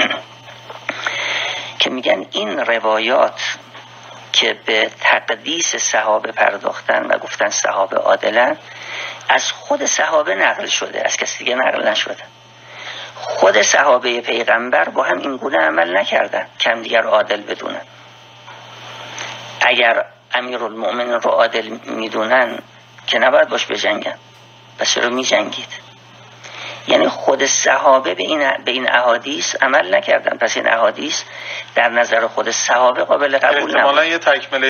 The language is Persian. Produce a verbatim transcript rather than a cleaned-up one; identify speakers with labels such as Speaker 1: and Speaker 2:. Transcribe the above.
Speaker 1: که میگن این روایات که به تقدیس صحابه پرداختن و گفتن صحابه عادلن، از خود صحابه نقل شده، از کسی دیگه نقل نشده. خود صحابه پیغمبر با هم این گونه عمل نکردن که هم دیگر عادل بدونن. اگر امیرالمؤمنین رو عادل میدونن که نباید باش بجنگن، پس چرا میجنگید؟ یعنی خود صحابه به این به این احادیث عمل نکردن، پس این احادیث در نظر خود صحابه قابل قبول نبود.
Speaker 2: احتمالاً یه تکمله